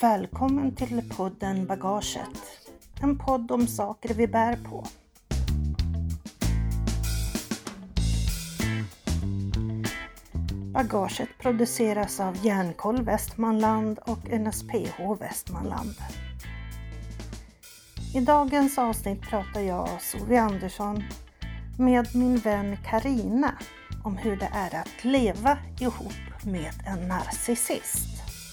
Välkommen till podden Bagaget. En podd om saker vi bär på. Bagaget produceras av Järnkoll Västmanland och NSPH Västmanland. I dagens avsnitt pratar jag, Sofie Andersson, med min vän Karina om hur det är att leva ihop med en narcissist.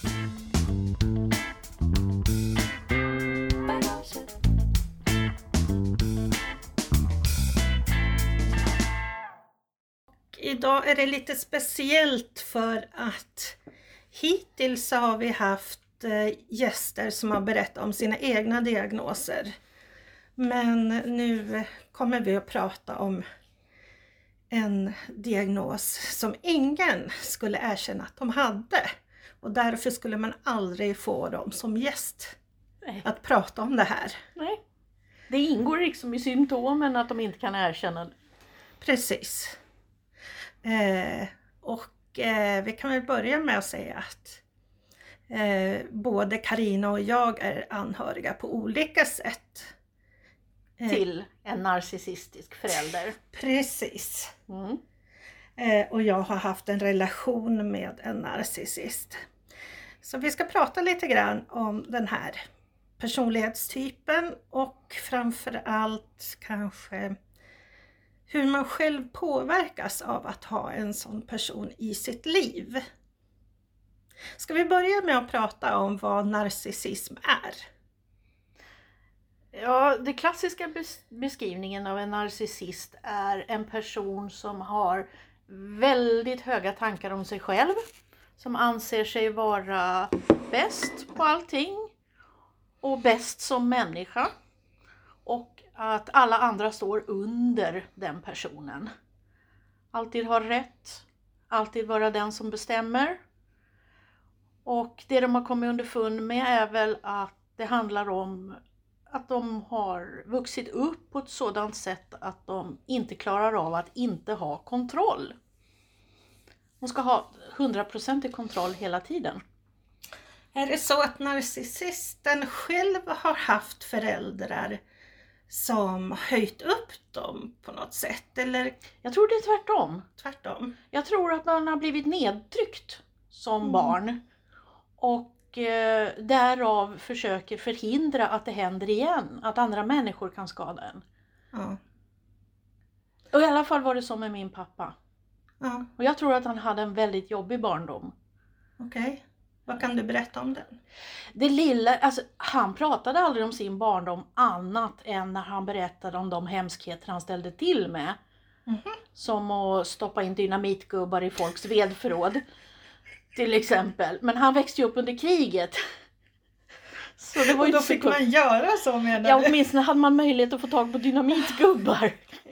Idag är det lite speciellt för att hittills har vi haft gäster som har berättat om sina egna diagnoser. Men nu kommer vi att prata om en diagnos som ingen skulle erkänna att de hade. Och därför skulle man aldrig få dem som gäst att prata om det här. Nej, det ingår liksom i symptomen att de inte kan erkänna det. Precis. Vi kan väl börja med att säga att både Karina och jag är anhöriga på olika sätt. Till en narcissistisk förälder. Precis. Och jag har haft en relation med en narcissist. Så vi ska prata lite grann om den här personlighetstypen och framförallt kanske hur man själv påverkas av att ha en sån person i sitt liv. Ska vi börja med att prata om vad narcissism är? Ja, det klassiska beskrivningen av en narcissist är en person som har väldigt höga tankar om sig själv. Som anser sig vara bäst på allting och bäst som människa. Och att alla andra står under den personen. Alltid har rätt. Alltid vara den som bestämmer. Och det de har kommit underfund med är väl att det handlar om att de har vuxit upp på ett sådant sätt att de inte klarar av att inte ha kontroll. De ska ha 100% kontroll hela tiden. Är det så att narcissisten själv har haft föräldrar som höjt upp dem på något sätt? Eller? Jag tror det är tvärtom. Tvärtom? Jag tror att man har blivit nedtryckt som barn. Och därav försöker förhindra att det händer igen. Att andra människor kan skada en. Ja. Och i alla fall var det så med min pappa. Ja. Och jag tror att han hade en väldigt jobbig barndom. Okej. Vad kan du berätta om den? Det lilla, alltså, han pratade aldrig om sin barndom annat än när han berättade om de hemskheter han ställde till med. Som att stoppa in dynamitgubbar i folks vedförråd. Till exempel. Men han växte ju upp under kriget. Så det var och ju då fick man göra så med det. Ja, åtminstone hade man möjlighet att få tag på dynamitgubbar.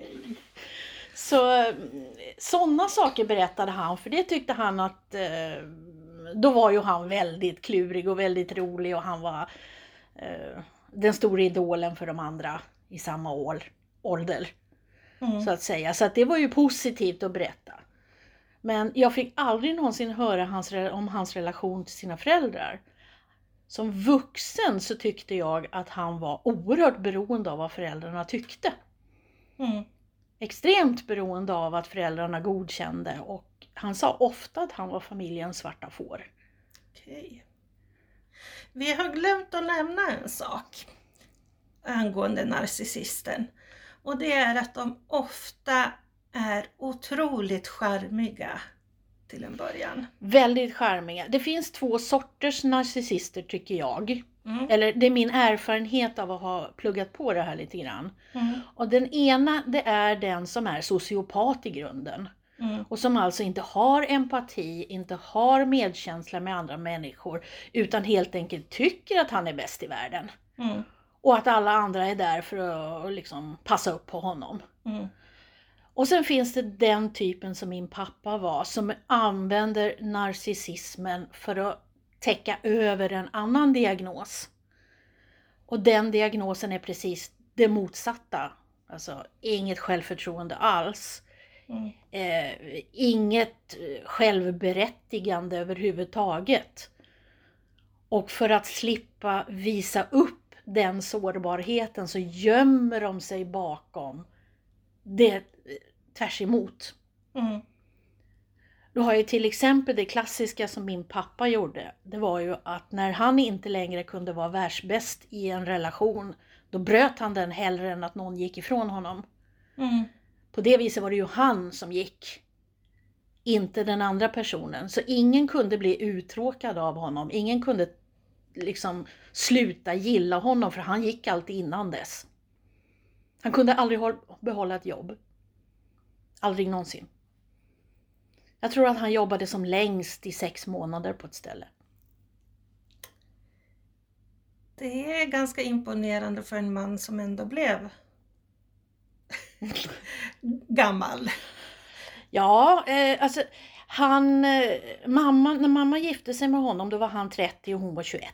Så sådana saker berättade han. För det tyckte han att då var ju han väldigt klurig och väldigt rolig. Och han var den stora idolen för de andra i samma ålder. Så att säga. Så att det var ju positivt att berätta. Men jag fick aldrig någonsin höra om hans relation till sina föräldrar. Som vuxen så tyckte jag att han var oerhört beroende av vad föräldrarna tyckte. Extremt beroende av att föräldrarna godkände. Och han sa ofta att han var familjens svarta får. Okej. Vi har glömt att nämna en sak angående narcissisten. Och det är att de ofta är otroligt charmiga till en början. Väldigt charmiga. Det finns 2 sorters narcissister tycker jag. Eller det är min erfarenhet av att ha pluggat på det här lite grann. Och den ena det är den som är sociopat i grunden. Och som alltså inte har empati, inte har medkänsla med andra människor. Utan helt enkelt tycker att han är bäst i världen. Och att alla andra är där för att liksom passa upp på honom. Och sen finns det den typen som min pappa var. Som använder narcissismen för att täcka över en annan diagnos. Och den diagnosen är precis det motsatta. Alltså inget självförtroende alls. Inget självberättigande överhuvudtaget. Och för att slippa visa upp den sårbarheten så gömmer de sig bakom det tvärs emot. Mm. Du har ju till exempel det klassiska som min pappa gjorde. Det var ju att när han inte längre kunde vara världsbäst i en relation, då bröt han den hellre än att någon gick ifrån honom. Mm. På det viset var det ju han som gick, inte den andra personen. Så ingen kunde bli uttråkad av honom. Ingen kunde liksom sluta gilla honom, för han gick alltid innan dess. Han kunde aldrig behålla ett jobb. Aldrig någonsin. Jag tror att han jobbade som längst i 6 månader på ett ställe. Det är ganska imponerande för en man som ändå blev gammal. Ja, alltså när mamma gifte sig med honom, då var han 30 och hon var 21.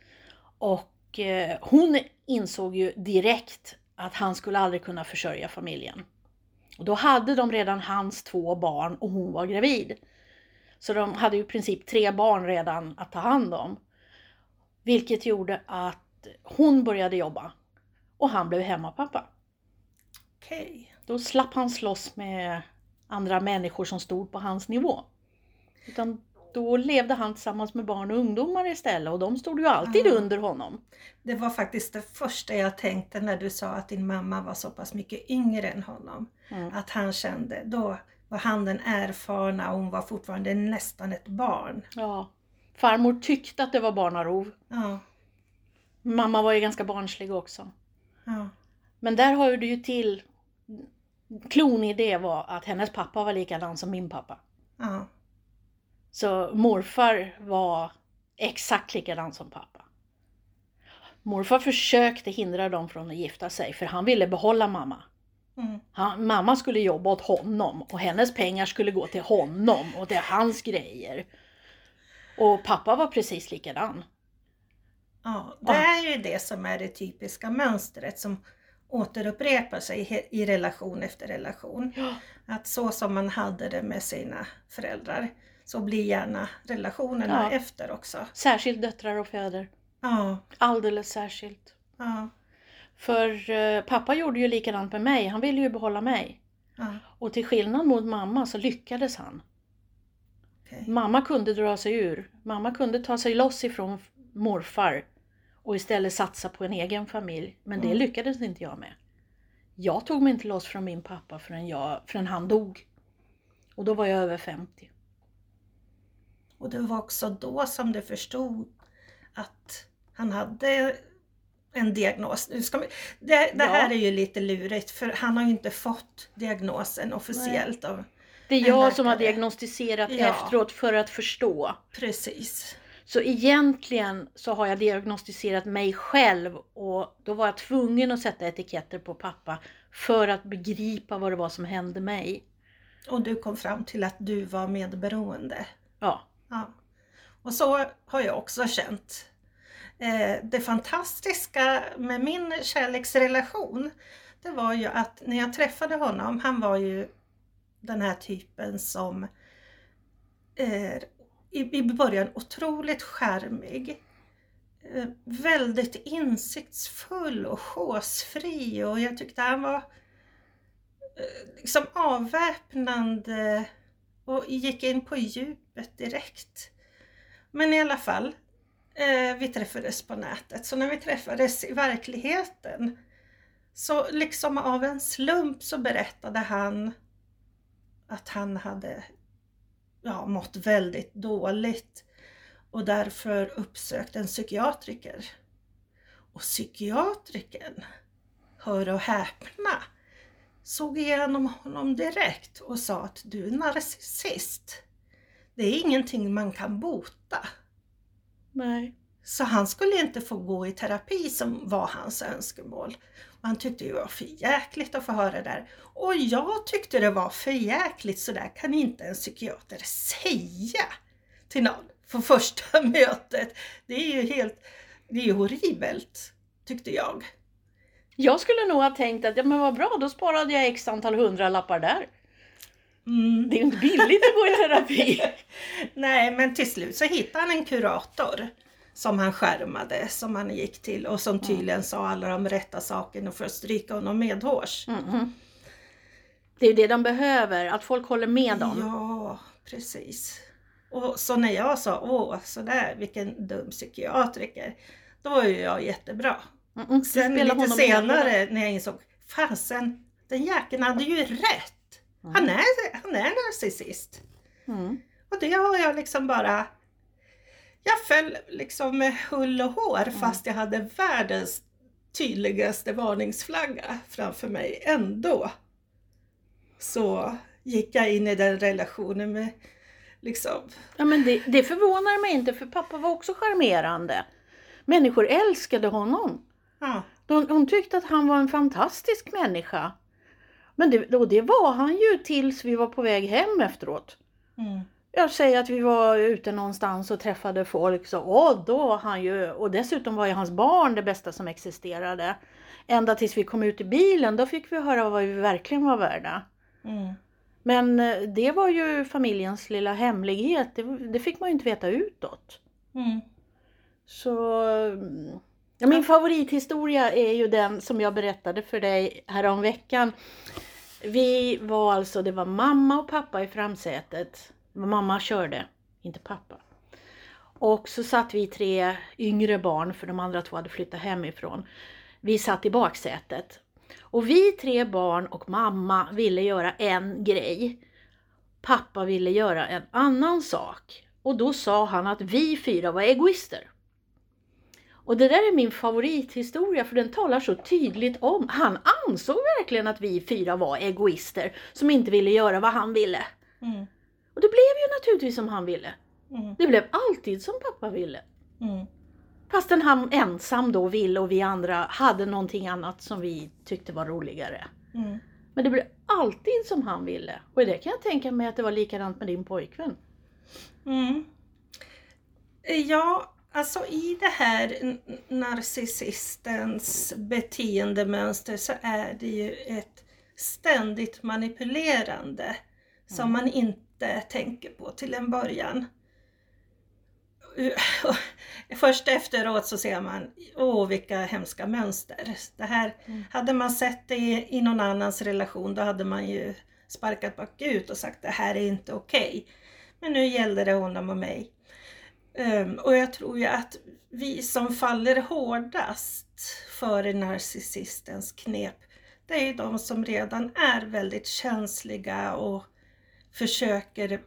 Och hon insåg ju direkt att han skulle aldrig kunna försörja familjen. Och då hade de redan hans 2 barn och hon var gravid. Så de hade ju i princip 3 barn redan att ta hand om. Vilket gjorde att hon började jobba och han blev hemmapappa. Okej. Då slapp han slåss med andra människor som stod på hans nivå. Utan då levde han tillsammans med barn och ungdomar istället, och de stod ju alltid under honom. Det var faktiskt det första jag tänkte när du sa att din mamma var så pass mycket yngre än honom. Att han kände, då var han den erfarna och hon var fortfarande nästan ett barn. Ja, farmor tyckte att det var barnarov. Ja. Mamma var ju ganska barnslig också. Ja. Men där har du ju till, klon i det var att hennes pappa var likadan som min pappa. Ja. Så morfar var exakt likadan som pappa. Morfar försökte hindra dem från att gifta sig, för han ville behålla mamma. Mamma skulle jobba åt honom och hennes pengar skulle gå till honom och till hans grejer. Och pappa var precis likadan. Ja, det är ju det som är det typiska mönstret som återupprepar sig i relation efter relation. Ja. Att så som man hade det med sina föräldrar, så blir gärna relationerna efter också. Särskilt döttrar och fäder. Ja. Alldeles särskilt. Ja. För pappa gjorde ju likadant med mig. Han ville ju behålla mig. Ja. Och till skillnad mot mamma så lyckades han. Okay. Mamma kunde dra sig ur. Mamma kunde ta sig loss ifrån morfar och istället satsa på en egen familj. Men det lyckades inte jag med. Jag tog mig inte loss från min pappa förrän han dog. Och då var jag över 50. Och det var också då som du förstod att han hade en diagnos. Det här är ju lite lurigt, för han har ju inte fått diagnosen officiellt. Av det är jag som har diagnostiserat efteråt för att förstå. Precis. Så egentligen så har jag diagnostiserat mig själv, och då var jag tvungen att sätta etiketter på pappa för att begripa vad det var som hände mig. Och du kom fram till att du var medberoende. Ja. Ja. Och så har jag också känt. Det fantastiska med min kärleksrelation, det var ju att när jag träffade honom, han var ju den här typen som i början otroligt charmig, väldigt insiktsfull och chosefri, och jag tyckte han var liksom avväpnande och gick in på djupet direkt. Men i alla fall, vi träffades på nätet. Så när vi träffades i verkligheten, så liksom av en slump så berättade han att han hade mått väldigt dåligt och därför uppsökt en psykiatriker. Och psykiatrikern, hör och häpna, såg igenom honom direkt och sa att du är narcissist. Det är ingenting man kan bota. Nej. Så han skulle inte få gå i terapi som var hans önskemål. Och han tyckte det var för jäkligt att få höra det där. Och jag tyckte det var för jäkligt, så där kan inte en psykiater säga till någon på första mötet. Det är ju horribelt, tyckte jag. Jag skulle nog ha tänkt att men vad bra, då sparade jag x antal 100-lappar där. Det är ju inte billigt att gå i terapi. Nej, men till slut så hittade han en kurator som han skärmade, som han gick till och som tydligen sa alla de rätta sakerna för att stryka honom medhårs. Det är det de behöver, att folk håller med dem. Ja, precis. Och så när jag sa, sådär, vilken dum psykiatriker, då var ju jag jättebra. Sen lite senare när jag insåg, fasen, den jäkeln hade ju rätt. Han är narcissist. Och det har jag liksom bara, jag föll liksom med hull och hår fast jag hade världens tydligaste varningsflagga framför mig ändå. Så gick jag in i den relationen med liksom... Ja, men det förvånar mig inte, för pappa var också charmerande. Människor älskade honom. Ja. Hon tyckte att han var en fantastisk människa. Men det var han ju tills vi var på väg hem efteråt. Jag säger att vi var ute någonstans och träffade folk, så då var han ju, och dessutom var ju hans barn det bästa som existerade. Ända tills vi kom ut i bilen, då fick vi höra vad vi verkligen var värda. Men det var ju familjens lilla hemlighet, det fick man ju inte veta utåt. Så min favorithistoria är ju den som jag berättade för dig härom veckan. Det var mamma och pappa i framsätet. Mamma körde, inte pappa. Och så satt vi 3 yngre barn, för de andra 2 hade flyttat hemifrån. Vi satt i baksätet. Och vi 3 barn och mamma ville göra en grej. Pappa ville göra en annan sak. Och då sa han att vi 4 var egoister. Och det där är min favorithistoria, för den talar så tydligt om. Han ansåg verkligen att vi 4 var egoister som inte ville göra vad han ville. Och det blev ju naturligtvis som han ville. Det blev alltid som pappa ville. Fastän han ensam då ville och vi andra hade någonting annat som vi tyckte var roligare. Men det blev alltid som han ville. Och det kan jag tänka mig att det var likadant med din pojkvän. Ja, alltså i det här narcissistens beteendemönster så är det ju ett ständigt manipulerande som man inte tänker på till en början. Först efteråt så ser man, vilka hemska mönster. Det här, hade man sett det i någon annans relation, då hade man ju sparkat bakut och sagt det här är inte okej. Men nu gällde det honom och mig. Och jag tror ju att vi som faller hårdast för narcissistens knep, det är de som redan är väldigt känsliga och försöker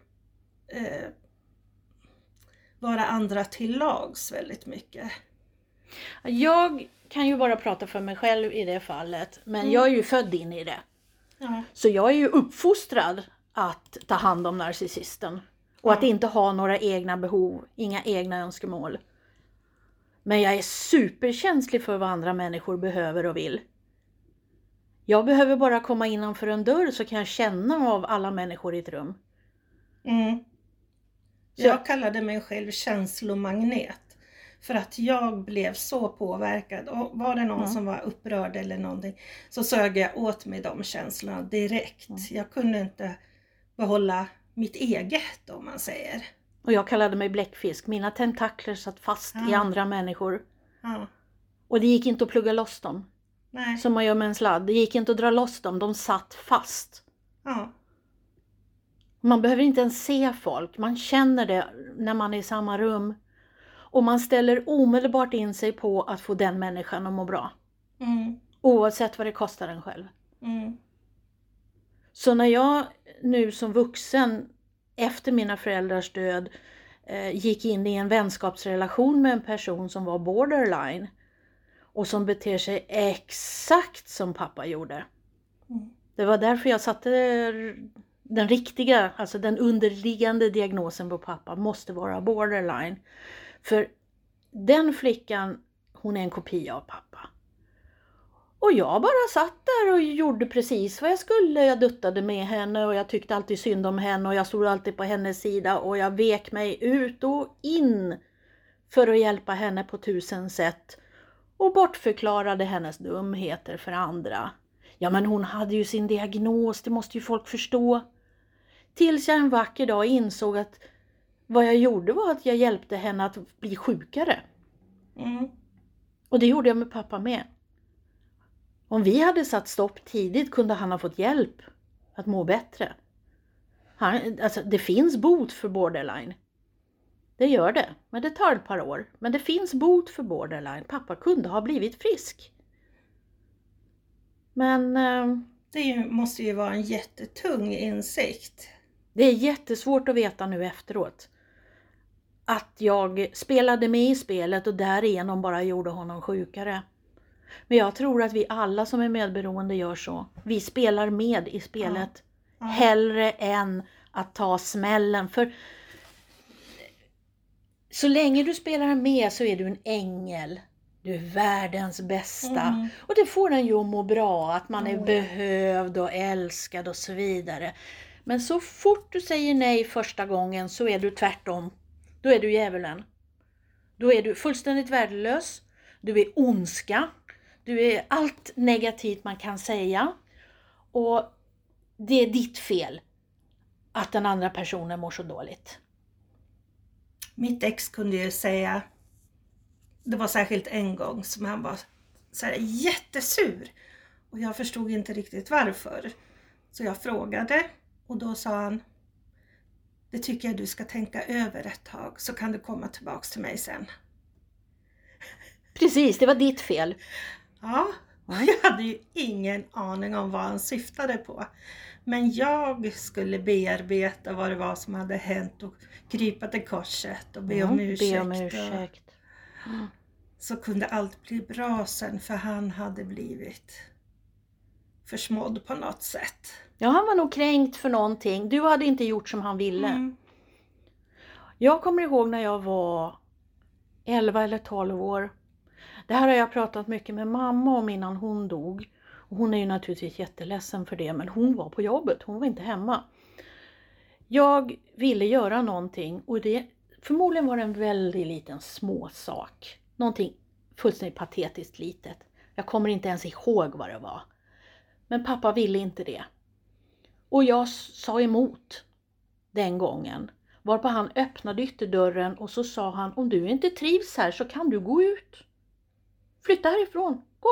vara andra till lags väldigt mycket. Jag kan ju bara prata för mig själv i det fallet, men jag är ju född in i det. Så jag är ju uppfostrad att ta hand om narcissisten. Och att inte ha några egna behov, inga egna önskemål. Men jag är superkänslig för vad andra människor behöver och vill. Jag behöver bara komma innanför en dörr så kan jag känna av alla människor i ett rum. Jag kallade mig själv känslomagnet. För att jag blev så påverkad. Och var det någon som var upprörd eller någonting, så sög jag åt mig de känslorna direkt. Jag kunde inte behålla mitt eget, om man säger. Och jag kallade mig bläckfisk. Mina tentakler satt fast i andra människor. Och det gick inte att plugga loss dem. Nej. Som man gör med en sladd. Det gick inte att dra loss dem. De satt fast. Man behöver inte ens se folk. Man känner det när man är i samma rum. Och man ställer omedelbart in sig på att få den människan att må bra. Oavsett vad det kostar en själv. Så när jag nu som vuxen efter mina föräldrars död gick in i en vänskapsrelation med en person som var borderline. Och som beter sig exakt som pappa gjorde. Det var därför jag satte den riktiga, alltså den underliggande diagnosen på pappa måste vara borderline. För den flickan, hon är en kopia av pappa. Och jag bara satt där och gjorde precis vad jag skulle. Jag duttade med henne och jag tyckte alltid synd om henne. Och jag stod alltid på hennes sida och jag vek mig ut och in för att hjälpa henne på 1000 sätt. Och bortförklarade hennes dumheter för andra. Ja, men hon hade ju sin diagnos, det måste ju folk förstå. Tills jag en vacker dag insåg att vad jag gjorde var att jag hjälpte henne att bli sjukare. Och det gjorde jag med pappa med. Om vi hade satt stopp tidigt kunde han ha fått hjälp att må bättre. Alltså, det finns bot för borderline. Det gör det. Men det tar ett par år. Men det finns bot för borderline. Pappa kunde ha blivit frisk. Men måste ju vara en jättetung insikt. det är jättesvårt att veta nu efteråt. Att jag spelade med i spelet och därigenom bara gjorde honom sjukare. Men jag tror att vi alla som är medberoende gör så. Vi spelar med i spelet. Ja. Hellre än att ta smällen. För så länge du spelar med så är du en ängel. Du är världens bästa. Och det får en ju att må bra. Att man är behövd och älskad och så vidare. Men så fort du säger nej första gången så är du tvärtom. Då är du djävulen. Då är du fullständigt värdelös. Du är ondska. Du är allt negativt man kan säga. Och det är ditt fel att den andra personen mår så dåligt. Mitt ex kunde ju säga, det var särskilt en gång som han var så här jättesur. Och jag förstod inte riktigt varför. Så jag frågade och då sa han, det tycker jag du ska tänka över ett tag så kan du komma tillbaks till mig sen. Precis, det var ditt fel. Ja, jag hade ju ingen aning om vad han syftade på. Men jag skulle bearbeta vad det var som hade hänt och krypa till korset och be om ursäkt. Be om ursäkt. Så kunde allt bli bra sen för han hade blivit försmådd på något sätt. Ja, han var nog kränkt för någonting. Du hade inte gjort som han ville. Jag kommer ihåg när jag var 11 eller 12 år. Det här har jag pratat mycket med mamma om innan hon dog. Och hon är ju naturligtvis jätteledsen för det. Men hon var på jobbet. Hon var inte hemma. Jag ville göra någonting. Och förmodligen var det en väldigt liten småsak. Någonting fullständigt patetiskt litet. Jag kommer inte ens ihåg vad det var. Men pappa ville inte det. Och jag sa emot den gången. Varpå han öppnade ytterdörren och så sa han, om du inte trivs här så kan du gå ut. Flytta härifrån, gå.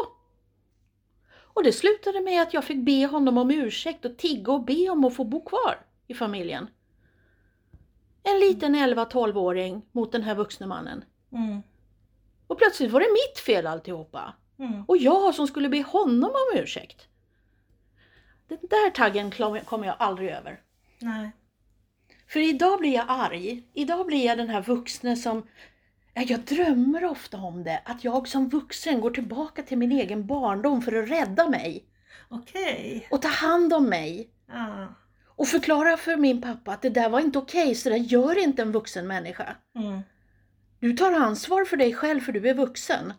Och det slutade med att jag fick be honom om ursäkt och tigga och be om att få bo kvar i familjen. En liten 11-12-åring mot den här vuxna mannen. Och plötsligt var det mitt fel alltihopa. Och jag som skulle be honom om ursäkt. Den där taggen kommer jag aldrig över. Nej. För idag blir jag arg. Idag blir jag den här vuxna som... Jag drömmer ofta om det. Att jag som vuxen går tillbaka till min egen barndom för att rädda mig. Okej. Och ta hand om mig. Och förklara för min pappa att det där var inte okej. Så det gör inte en vuxen människa. Du tar ansvar för dig själv för du är vuxen.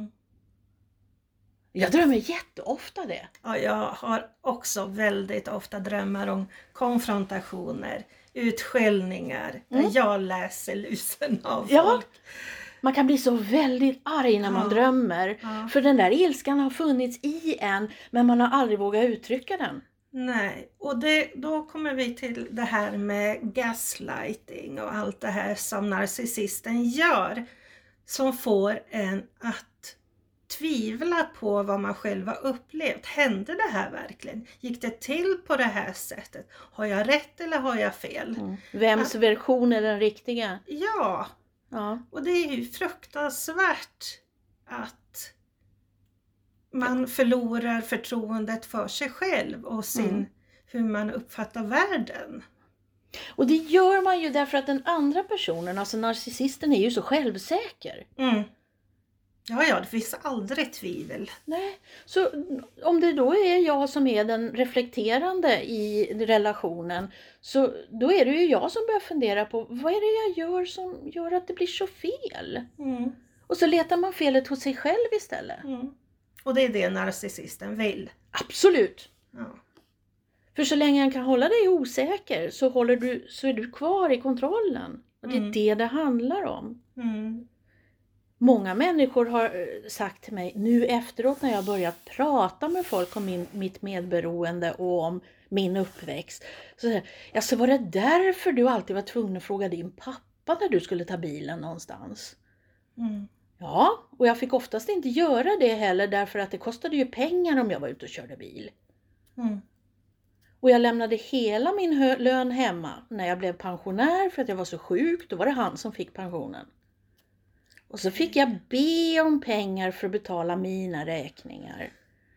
Jag drömmer jätteofta det. Ja, jag har också väldigt ofta drömmar om konfrontationer, utskällningar, där jag läser lusen av folk. Man kan bli så väldigt arg när man drömmer. För den där ilskan har funnits i en, men man har aldrig vågat uttrycka den. Nej, och då kommer vi till det här med gaslighting och allt det här som narcissisten gör. Som får en att tvivla på vad man själv har upplevt. Hände det här verkligen? Gick det till på det här sättet? Har jag rätt eller har jag fel? Vems version är den riktiga? Ja. Och det är ju fruktansvärt att man förlorar förtroendet för sig själv och hur man uppfattar världen. Och det gör man ju därför att den andra personen, alltså narcissisten, är ju så självsäker. Ja, det finns aldrig tvivel. Nej, så om det då är jag som är den reflekterande i relationen, så då är det ju jag som börjar fundera på vad är det jag gör som gör att det blir så fel? Och så letar man felet hos sig själv istället. Och det är det narcissisten vill. Absolut. Ja. För så länge han kan hålla dig osäker så är du kvar i kontrollen. Och det är det handlar om. Många människor har sagt till mig nu efteråt när jag börjat prata med folk om mitt medberoende och om min uppväxt. Så var det därför du alltid var tvungen att fråga din pappa när du skulle ta bilen någonstans? Ja, och jag fick oftast inte göra det heller därför att det kostade ju pengar om jag var ute och körde bil. Mm. Och jag lämnade hela min lön hemma när jag blev pensionär för att jag var så sjuk. Då var det han som fick pensionen. Och så fick jag be om pengar för att betala mina räkningar.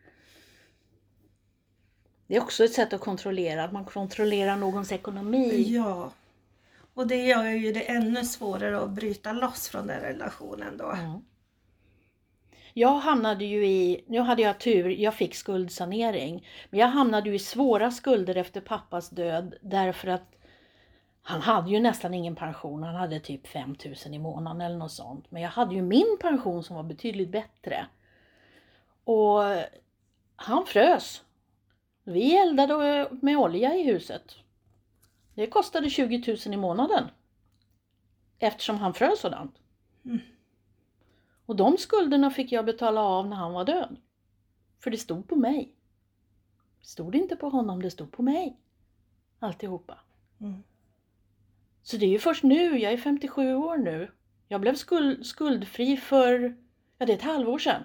Det är också ett sätt att kontrollera, att man kontrollerar någons ekonomi. Ja, och det gör ju det ännu svårare att bryta loss från den relationen då. Mm. Jag hamnade ju nu hade jag tur, jag fick skuldsanering. Men jag hamnade ju i svåra skulder efter pappas död därför att han hade ju nästan ingen pension. Han hade typ 5 000 i månaden eller något sånt. Men jag hade ju min pension som var betydligt bättre. Och han frös. Vi eldade med olja i huset. Det kostade 20 000 i månaden. Eftersom han frös sådant. Mm. Och de skulderna fick jag betala av när han var död. För det stod på mig. Det stod inte på honom, det stod på mig. Alltihopa. Mm. Så det är ju först nu, jag är 57 år nu. Jag blev skuldfri för, det är ett halvår sedan.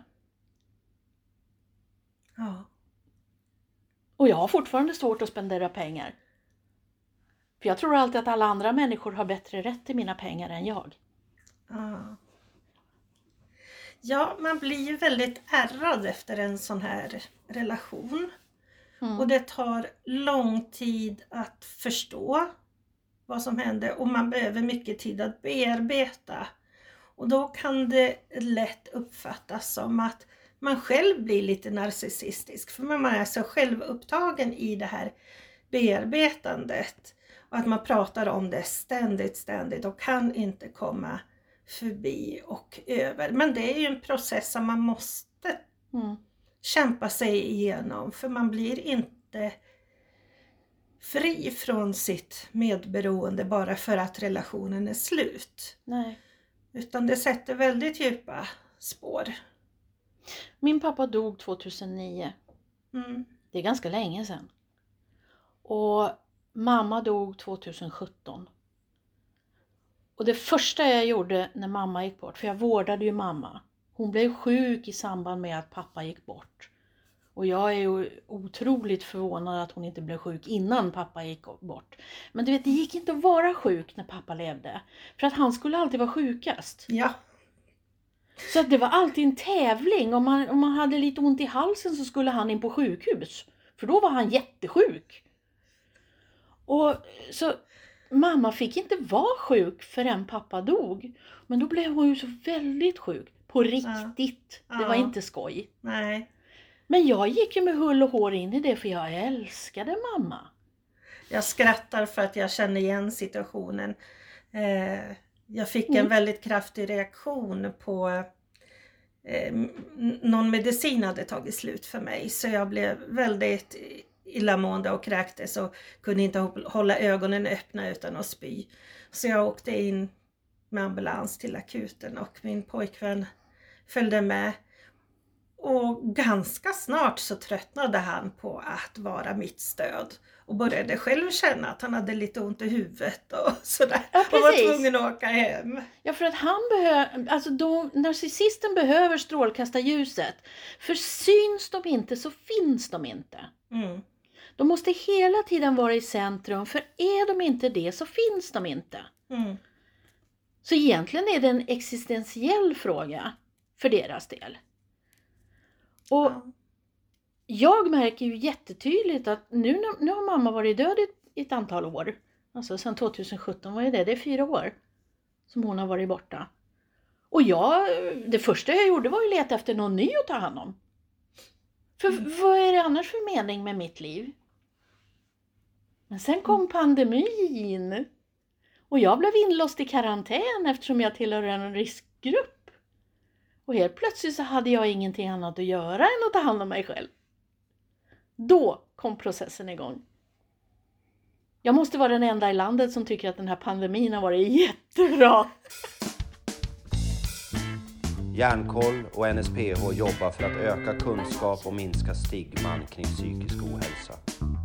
Ja. Och jag har fortfarande svårt att spendera pengar. För jag tror alltid att alla andra människor har bättre rätt till mina pengar än jag. Ja. Ja, man blir ju väldigt ärrad efter en sån här relation. Och det tar lång tid att förstå vad som hände. Och man behöver mycket tid att bearbeta. Och då kan det lätt uppfattas som att man själv blir lite narcissistisk. För man är så självupptagen i det här bearbetandet. Och att man pratar om det ständigt och kan inte komma förbi och över. Men det är ju en process som man måste kämpa sig igenom. För man blir inte fri från sitt medberoende bara för att relationen är slut. Nej. Utan det sätter väldigt djupa spår. Min pappa dog 2009. Det är ganska länge sedan. Och mamma dog 2017. Och det första jag gjorde när mamma gick bort, för jag vårdade ju mamma. Hon blev sjuk i samband med att pappa gick bort. Och jag är ju otroligt förvånad att hon inte blev sjuk innan pappa gick bort. Men du vet, det gick inte att vara sjuk när pappa levde. För att han skulle alltid vara sjukast. Ja. Så att det var alltid en tävling. Om man hade lite ont i halsen så skulle han in på sjukhus. För då var han jättesjuk. Och så mamma fick inte vara sjuk förrän pappa dog. Men då blev hon ju så väldigt sjuk. På riktigt. Ja. Det var inte skoj. Nej. Men jag gick ju med hull och hår in i det för jag älskade mamma. Jag skrattar för att jag känner igen situationen. Jag fick en väldigt kraftig reaktion på någon medicin hade tagit slut för mig. Så jag blev väldigt illamående och kräktes och kunde inte hålla ögonen öppna utan att spy. Så jag åkte in med ambulans till akuten och min pojkvän följde med. Och ganska snart så tröttnade han på att vara mitt stöd. Och började själv känna att han hade lite ont i huvudet och sådär. Ja, och var tvungen att åka hem. Ja, för att narcissisten behöver strålkastarljuset. För syns de inte så finns de inte. Mm. De måste hela tiden vara i centrum. För är de inte det så finns de inte. Mm. Så egentligen är det en existentiell fråga för deras del. Och jag märker ju jättetydligt att nu har mamma varit död i ett antal år. Alltså sedan 2017 var det är 4 år som hon har varit borta. Och det första jag gjorde var ju leta efter någon ny att ta hand om. För vad är det annars för mening med mitt liv? Men sen kom pandemin. Och jag blev inlåst i karantän eftersom jag tillhör en riskgrupp. Och helt plötsligt så hade jag ingenting annat att göra än att ta hand om mig själv. Då kom processen igång. Jag måste vara den enda i landet som tycker att den här pandemin har varit jättebra. Hjärnkoll och NSPH jobbar för att öka kunskap och minska stigman kring psykisk ohälsa.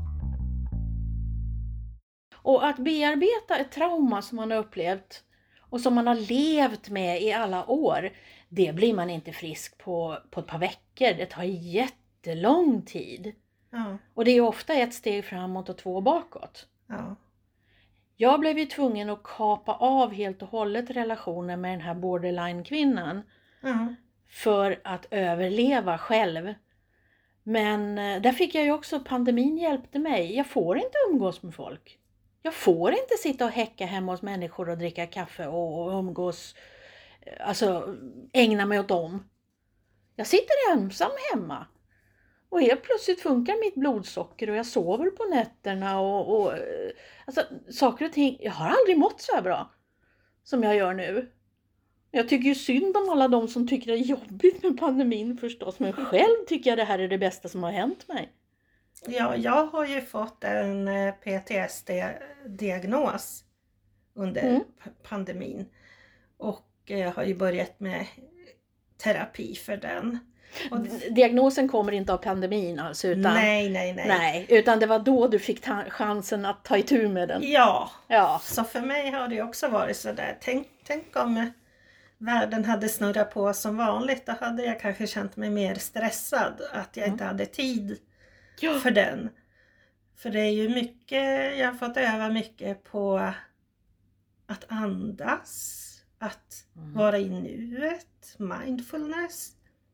Och att bearbeta ett trauma som man har upplevt och som man har levt med i alla år, det blir man inte frisk på ett par veckor. Det tar jättelång tid. Ja. Och det är ofta ett steg framåt och 2 bakåt. Ja. Jag blev ju tvungen att kapa av helt och hållet relationen med den här borderline-kvinnan. Ja. För att överleva själv. Men där fick jag ju också, pandemin hjälpte mig. Jag får inte umgås med folk. Jag får inte sitta och häcka hemma hos människor och dricka kaffe och umgås. Alltså ägna mig åt dem. Jag sitter ensam hemma. Och helt plötsligt funkar mitt blodsocker och jag sover på nätterna. Alltså saker och ting. Jag har aldrig mått så här bra som jag gör nu. Jag tycker ju synd om alla de som tycker det är jobbigt med pandemin förstås. Men själv tycker jag det här är det bästa som har hänt mig. Ja, jag har ju fått en PTSD-diagnos under pandemin. Och jag har ju börjat med terapi för den. Och diagnosen kommer inte av pandemin alltså? Utan, nej, utan det var då du fick chansen att ta itu med den. Ja, så för mig har det också varit så där. Tänk om världen hade snurrat på som vanligt. Då hade jag kanske känt mig mer stressad. Att jag inte hade tid för den. För det är ju mycket, jag har fått öva mycket på att andas. Att vara i nuet, mindfulness.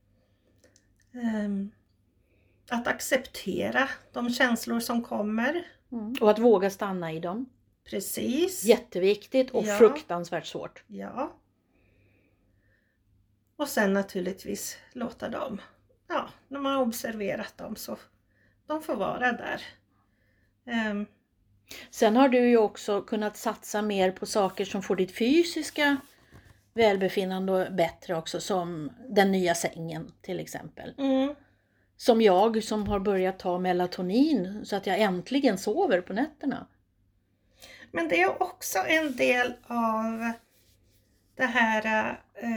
Att acceptera de känslor som kommer. Och att våga stanna i dem. Precis. Jätteviktigt och fruktansvärt svårt. Ja. Och sen naturligtvis låta dem, när man har observerat dem så de får vara där. Sen har du ju också kunnat satsa mer på saker som får ditt fysiska välbefinnande bättre också, som den nya sängen till exempel. Som jag som har börjat ta melatonin så att jag äntligen sover på nätterna. Men det är också en del av det här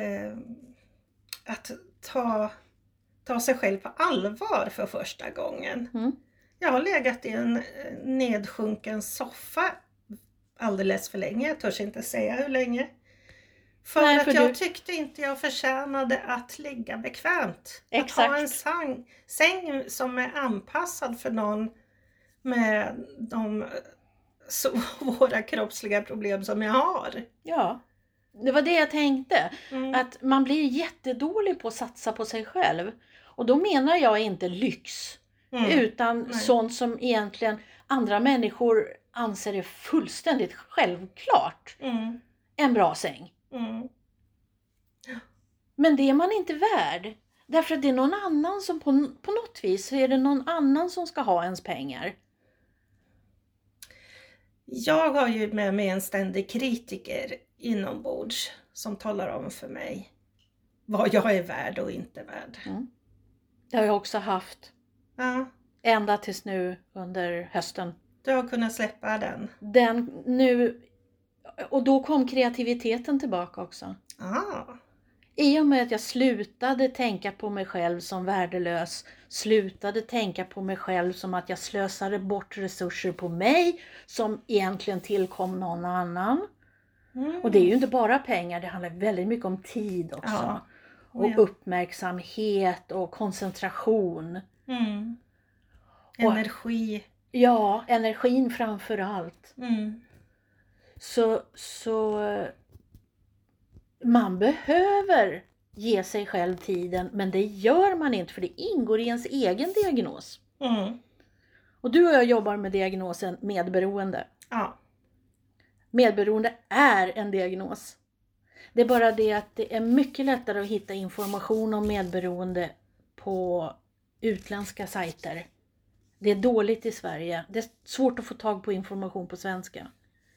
att ta sig själv på allvar för första gången. Jag har legat i en nedsjunken soffa alldeles för länge. Jag törs inte säga hur länge. För att jag tyckte inte jag förtjänade att ligga bekvämt. Exakt. Att ha en säng som är anpassad för någon med de svåra kroppsliga problem som jag har. Ja, det var det jag tänkte. Att man blir jättedålig på att satsa på sig själv. Och då menar jag inte lyx. Utan sånt som egentligen andra människor anser är fullständigt självklart. En bra säng. Men det är man inte värd. Därför att det är någon annan som på något vis är det någon annan som ska ha ens pengar. Jag har ju med mig en ständig kritiker inombords som talar om för mig vad jag är värd och inte värd. Det har jag också haft. Ja. Ända tills nu under hösten. Du har kunnat släppa den? Den nu. Och då kom kreativiteten tillbaka också. I och med att jag slutade tänka på mig själv som värdelös. Slutade tänka på mig själv som att jag slösade bort resurser på mig. Som egentligen tillkom någon annan. Och det är ju inte bara pengar. Det handlar väldigt mycket om tid också. Och uppmärksamhet och koncentration. Energi. Ja, energin framför allt. Så man behöver ge sig själv tiden, men det gör man inte för det ingår i ens egen diagnos. Och du och jag jobbar med diagnosen medberoende. Ja. Medberoende är en diagnos. Det är bara det att det är mycket lättare att hitta information om medberoende på utländska sajter. Det är dåligt i Sverige. Det är svårt att få tag på information på svenska.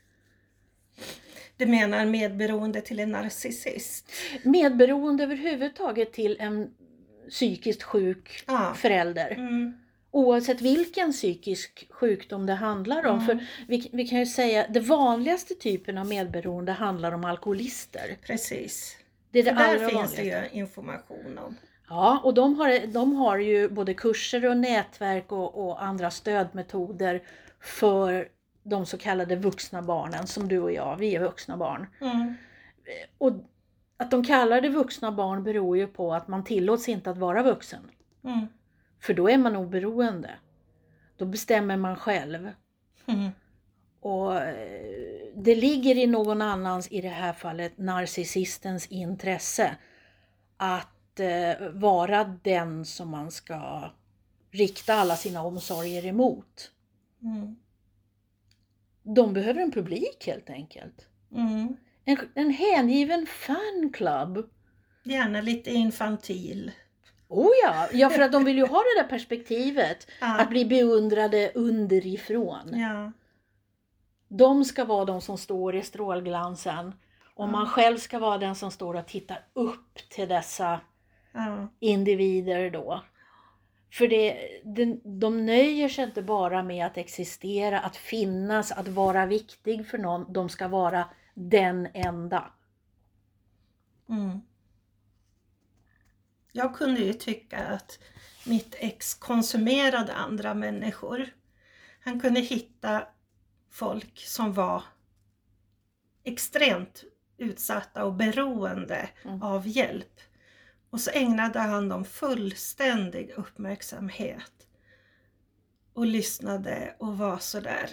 Du menar medberoende till en narcissist? Medberoende överhuvudtaget till en psykiskt sjuk förälder. Oavsett vilken psykisk sjukdom det handlar om. För vi kan ju säga att det vanligaste typen av medberoende handlar om alkoholister. Precis. Det är det allra där finns vanligaste. det ju information om. Ja, och de har ju både kurser och nätverk och andra stödmetoder för de så kallade vuxna barnen, som du och jag, vi är vuxna barn. Och att de kallar det vuxna barn beror ju på att man tillåts inte att vara vuxen. Mm. För då är man oberoende. Då bestämmer man själv. Mm. Och det ligger i någon annans, i det här fallet narcissistens intresse, att vara den som man ska rikta alla sina omsorger emot. Mm. De behöver en publik helt enkelt. Mm. En hängiven fanclub. Gärna lite infantil. Oh ja, ja, för att de vill ju ha det där perspektivet. Ja. Att bli beundrade underifrån. Ja. De ska vara de som står i strålglansen. Och man själv ska vara den som står och tittar upp till dessa individer då. För de nöjer sig inte bara med att existera, att finnas, att vara viktig för någon. De ska vara den enda. Mm. Jag kunde ju tycka att mitt ex konsumerade andra människor. Han kunde hitta folk som var extremt utsatta och beroende av hjälp. Och så ägnade han dem fullständig uppmärksamhet. Och lyssnade och var sådär.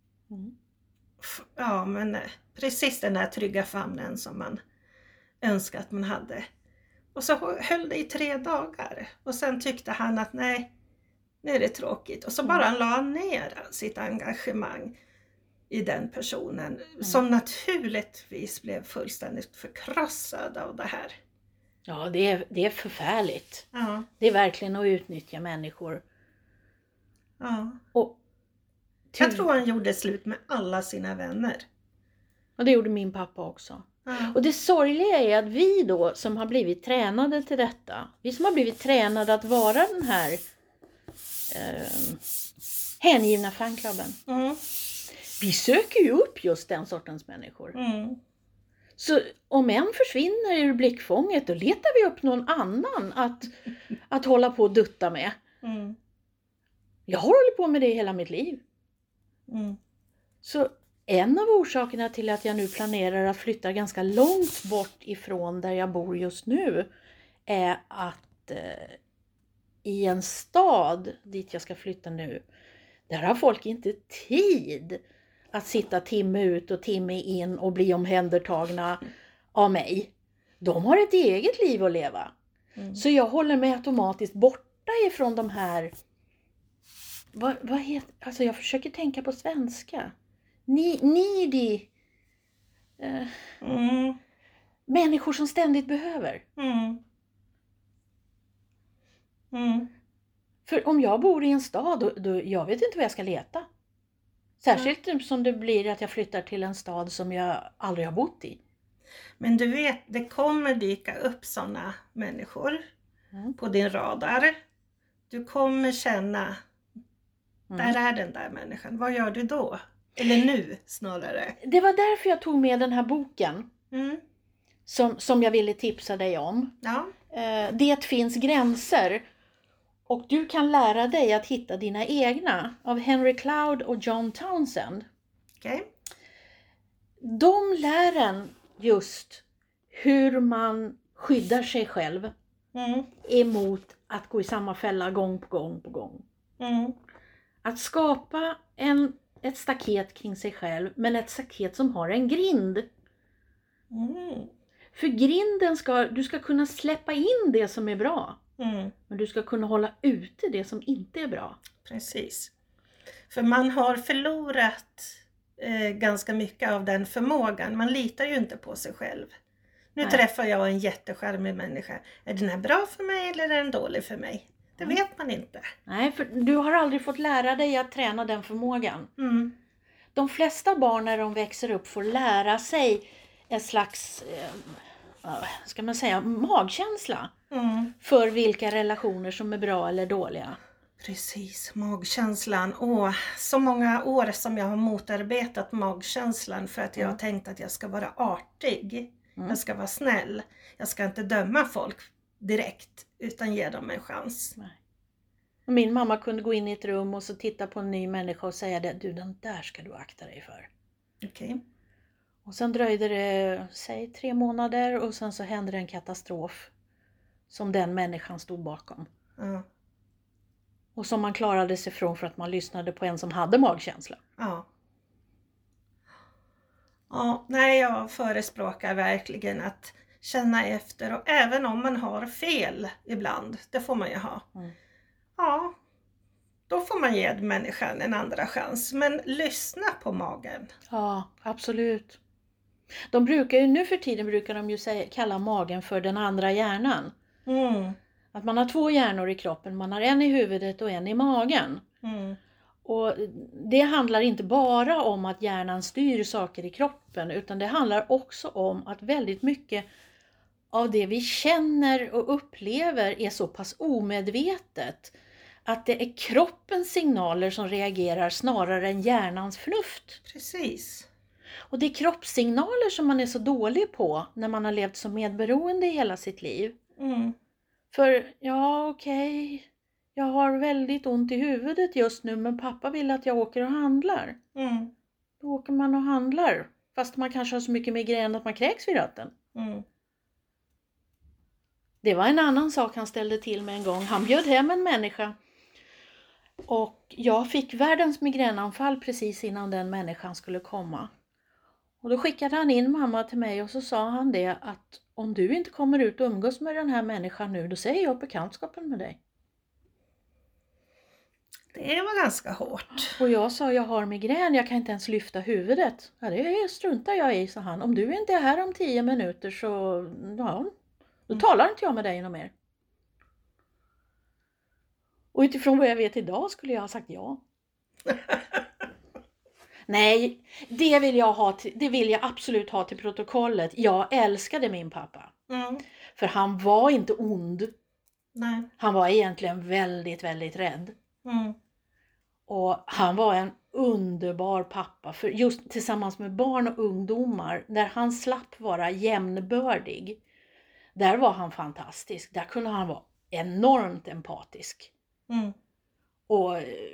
Ja, men precis den här trygga famnen som man önskade att man hade. Och så höll det i 3 dagar. Och sen tyckte han att nej, nu är det tråkigt. Och så bara la han ner sitt engagemang i den personen. Som naturligtvis blev fullständigt förkrossad av det här. Ja, det är förfärligt. Ja. Det är verkligen att utnyttja människor. Ja. Och Jag tror han gjorde slut med alla sina vänner. Och det gjorde min pappa också. Ja. Och det sorgliga är att vi då som har blivit tränade till detta. Vi som har blivit tränade att vara den här hängivna fanklubben. Mm. Vi söker ju upp just den sortens människor. Mm. Så om en försvinner ur blickfånget, då letar vi upp någon annan att hålla på och dutta med. Mm. Jag har hållit på med det hela mitt liv. Mm. Så en av orsakerna till att jag nu planerar att flytta ganska långt bort ifrån där jag bor just nu är att i en stad dit jag ska flytta nu, där har folk inte tid att sitta timme ut och timme in och bli omhändertagna av mig. De har ett eget liv att leva. Så jag håller mig automatiskt borta ifrån de här... Vad heter... Alltså jag försöker tänka på svenska. Needy. Människor som ständigt behöver. För om jag bor i en stad, då jag vet inte vad jag ska leta. Särskilt som det blir att jag flyttar till en stad som jag aldrig har bott i. Men du vet, det kommer dyka upp sådana människor på din radar. Du kommer känna, där är den där människan. Vad gör du då? Eller nu snarare. Det var därför jag tog med den här boken. Som jag ville tipsa dig om. Ja. Det finns gränser. Och du kan lära dig att hitta dina egna. Av Henry Cloud och John Townsend. Okej. De lär en just hur man skyddar sig själv. Emot att gå i samma fälla gång på gång på gång. Att skapa ett staket kring sig själv. Men ett staket som har en grind. För grinden du ska kunna släppa in det som är bra. Men du ska kunna hålla ute det som inte är bra. Precis. För man har förlorat ganska mycket av den förmågan. Man litar ju inte på sig själv. Nu träffar jag en jättecharmig människa. Är den här bra för mig eller är den dålig för mig? Det vet man inte. Nej, för du har aldrig fått lära dig att träna den förmågan. De flesta barn när de växer upp får lära sig en slags, ska man säga, magkänsla. För vilka relationer som är bra eller dåliga. Precis, magkänslan. Så många år som jag har motarbetat magkänslan för att jag har tänkt att jag ska vara artig. Jag ska vara snäll. Jag ska inte döma folk direkt utan ge dem en chans. Nej. Och min mamma kunde gå in i ett rum och så titta på en ny människa och säga det. Du, den där ska du akta dig för. Okej. Och sen dröjde det, säg 3 månader och sen så hände det en katastrof som den människan stod bakom. Ja. Och som man klarade sig från för att man lyssnade på en som hade magkänsla. Ja. Ja, nej, jag förespråkar verkligen att känna efter, och även om man har fel ibland, det får man ju ha. Ja, då får man ge människan en andra chans, men lyssna på magen. Ja, absolut. De brukar ju, nu för tiden brukar de ju kalla magen för den andra hjärnan. Att man har 2 hjärnor i kroppen, man har en i huvudet och en i magen. Och det handlar inte bara om att hjärnan styr saker i kroppen, utan det handlar också om att väldigt mycket av det vi känner och upplever är så pass omedvetet att det är kroppens signaler som reagerar snarare än hjärnans förnuft. Precis. Och det är kroppssignaler som man är så dålig på när man har levt som medberoende i hela sitt liv. För ja, okej, jag har väldigt ont i huvudet just nu, men pappa vill att jag åker och handlar. Då åker man och handlar, fast man kanske har så mycket migrän att man kräks vid ratten. Det var en annan sak han ställde till med en gång. Han bjöd hem en människa. Och jag fick världens migränanfall precis innan den människan skulle komma. Och då skickade han in mamma till mig och så sa han det att om du inte kommer ut och umgås med den här människan nu, då säger jag bekantskapen med dig. Det var ganska hårt. Och jag sa, jag har migrän, jag kan inte ens lyfta huvudet. Ja, det struntar jag i, sa han. Om du inte är här om 10 minuter så, ja, då talar inte jag med dig något mer. Och utifrån vad jag vet idag skulle jag ha sagt ja. Nej, det vill jag absolut ha till protokollet. Jag älskade min pappa. För han var inte ond. Nej. Han var egentligen väldigt, väldigt rädd. Och han var en underbar pappa. För just tillsammans med barn och ungdomar, där han slapp vara jämnbördig, där var han fantastisk. Där kunde han vara enormt empatisk. Och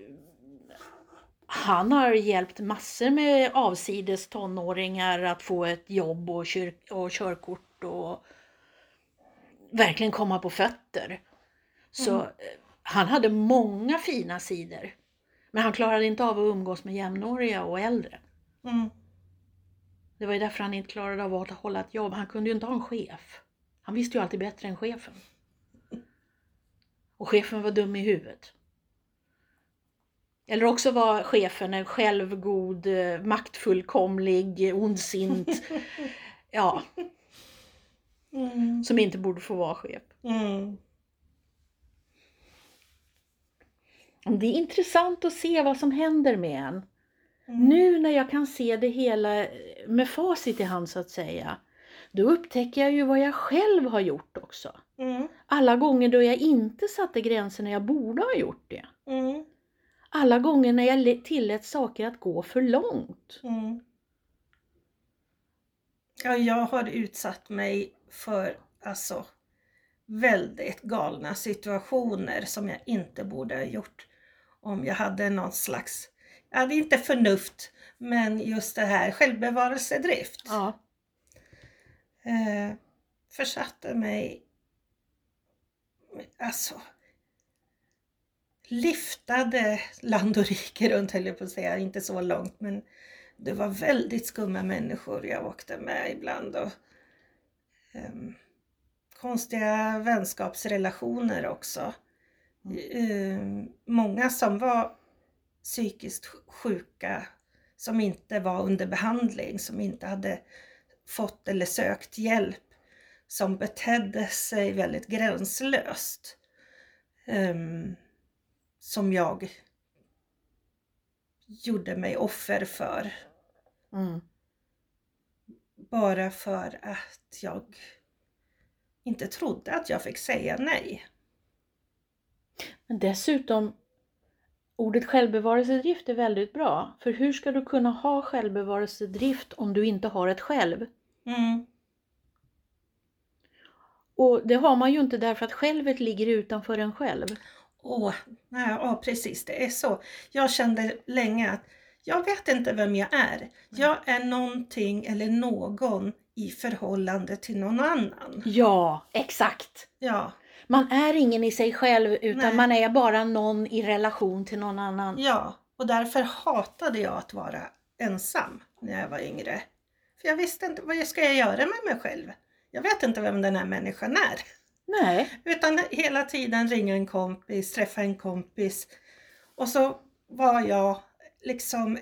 han har hjälpt massor med avsides tonåringar att få ett jobb och körkort och verkligen komma på fötter. Så han hade många fina sidor. Men han klarade inte av att umgås med jämnåriga och äldre. Det var ju därför han inte klarade av att hålla ett jobb. Han kunde ju inte ha en chef. Han visste ju alltid bättre än chefen. Och chefen var dum i huvudet. Eller också var chefen en självgod, maktfullkomlig, ondsint. Ja. Som inte borde få vara chef. Det är intressant att se vad som händer med en. Nu när jag kan se det hela med facit i hand så att säga, då upptäcker jag ju vad jag själv har gjort också. Alla gånger då jag inte satte gränser när jag borde ha gjort det. Alla gånger när jag tillät saker att gå för långt. Ja, jag har utsatt mig för väldigt galna situationer som jag inte borde ha gjort. Om jag hade någon slags, jag hade inte förnuft, men just det här självbevarelsedrift. Ja. Försatte mig, liftade land och rike runt, höll jag på att säga, inte så långt, men det var väldigt skumma människor jag åkte med ibland och konstiga vänskapsrelationer också. Många som var psykiskt sjuka, som inte var under behandling, som inte hade fått eller sökt hjälp, som betedde sig väldigt gränslöst. Som jag gjorde mig offer för. Bara för att jag inte trodde att jag fick säga nej. Men dessutom, ordet självbevarelsedrift är väldigt bra. För hur ska du kunna ha självbevarelsedrift om du inte har ett själv? Och det har man ju inte därför att självet ligger utanför en själv. Ja, precis, det är så. Jag kände länge att Jag vet inte vem jag är. Jag är någonting eller någon i förhållande till någon annan. Ja, exakt. Ja, Man är ingen i sig själv utan Nej. man är bara någon i relation till någon annan. ja. Och därför hatade jag att vara ensam när jag var yngre. För jag visste inte, vad ska jag göra med mig själv? Jag vet inte vem den här människan är. Nej. Utan hela tiden ringa en kompis, träffa en kompis. Och så var jag liksom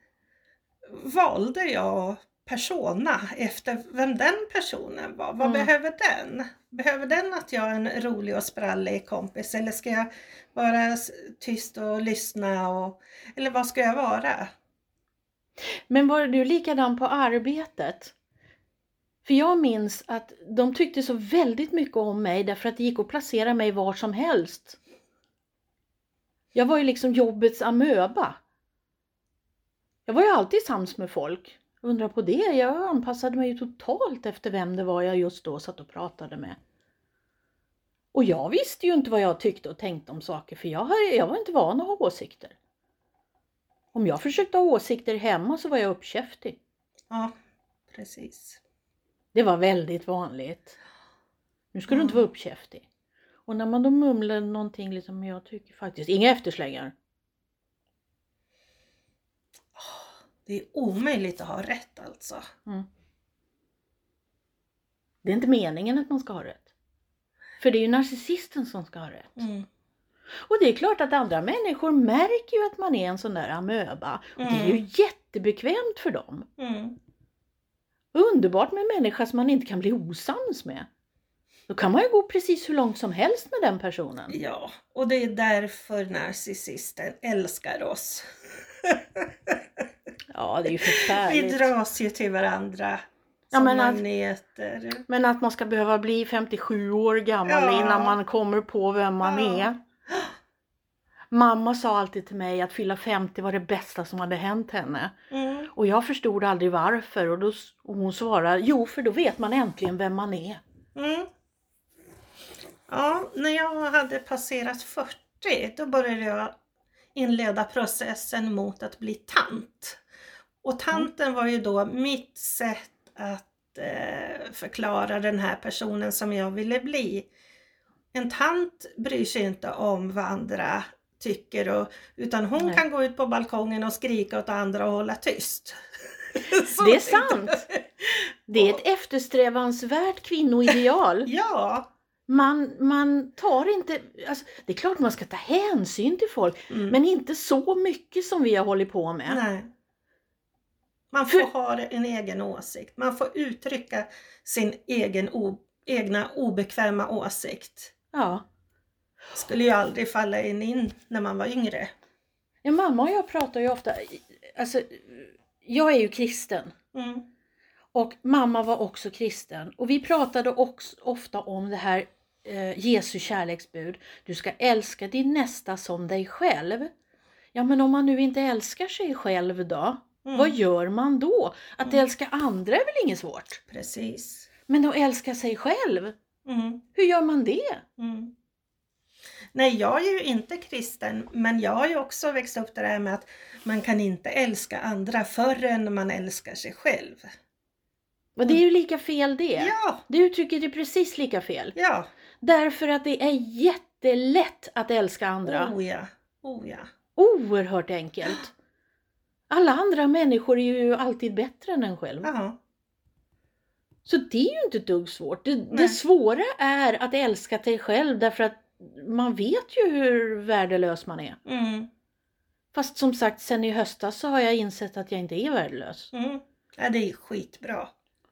valde jag persona efter vem den personen var. Vad behöver den? Behöver den att jag är en rolig och sprallig kompis? Eller ska jag vara tyst och lyssna? Eller vad ska jag vara? Men var du likadan på arbetet? För jag minns att de tyckte så väldigt mycket om mig därför att det gick att placera mig var som helst. Jag var ju liksom jobbets amöba. Jag var ju alltid sams med folk. Undra på det, jag anpassade mig ju totalt efter vem det var jag just då satt och pratade med. Och jag visste ju inte vad jag tyckte och tänkte om saker för jag var inte van att ha åsikter. Om jag försökte ha åsikter hemma så var jag uppkäftig. Ja, precis. Det var väldigt vanligt. Nu ska du inte vara uppkäftig. Och när man då mumlade någonting liksom, jag tycker faktiskt, inga efterslängar. Det är omöjligt att ha rätt alltså. Det är inte meningen att man ska ha rätt. För det är ju narcissisten som ska ha rätt. Och det är klart att andra människor märker ju att man är en sån där amöba. Och det är ju jättebekvämt för dem. Underbart med en människa som man inte kan bli osams med. Då kan man ju gå precis hur långt som helst med den personen. Ja, och det är därför narcissisten älskar oss. Ja, det är ju förfärligt. Vi dras ju till varandra Ja, som men magneter. Men att man ska behöva bli 57 år gammal innan man kommer på vem man är. Mamma sa alltid till mig att fylla 50 var det bästa som hade hänt henne. Och jag förstod aldrig varför. Och hon svarade, jo för då vet man äntligen vem man är. Ja, när jag hade passerat 40 då började jag inleda processen mot att bli tant. Och tanten var ju då mitt sätt att förklara den här personen som jag ville bli. En tant bryr sig inte om vad andra tycker utan hon kan gå ut på balkongen och skrika åt andra och hålla tyst. Det är sant. Det är ett eftersträvansvärt kvinnoideal. Ja. Man tar inte, alltså, det är klart man ska ta hänsyn till folk, men inte så mycket som vi har hållit på med. Nej. Man får ha en egen åsikt. Man får uttrycka sin egna obekväma åsikt. Ja. Skulle ju aldrig falla in när man var yngre. Ja, mamma och jag pratar ju ofta, alltså jag är ju kristen. Och mamma var också kristen. Och vi pratade också ofta om det här Jesu kärleksbud. Du ska älska din nästa som dig själv. Ja, men om man nu inte älskar sig själv då? Vad gör man då? Att älska andra är väl inget svårt? Precis. Men att älska sig själv? Hur gör man det? Nej, jag är ju inte kristen, men jag har ju också växt upp det där med att man kan inte älska andra förrän man älskar sig själv. Och det är ju lika fel det. Ja. Det uttrycket är precis lika fel. Ja. Därför att det är jättelätt att älska andra. Oh ja. Oerhört enkelt. Alla andra människor är ju alltid bättre än en själv. Ja. Så det är ju inte ett dugg svårt. Det svåra är att älska dig själv därför att man vet ju hur värdelös man är. Fast som sagt, sen i höstas så har jag insett att jag inte är värdelös. Ja, det är skitbra.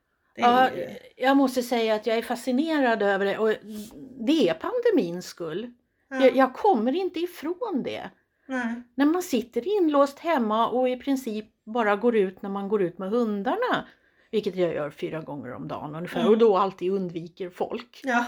Jag måste säga att jag är fascinerad över det. Och det är pandemins skull. Jag kommer inte ifrån det. Nej. När man sitter inlåst hemma och i princip bara går ut när man går ut med hundarna. Vilket jag gör 4 gånger om dagen ungefär. Och då alltid undviker folk. Ja.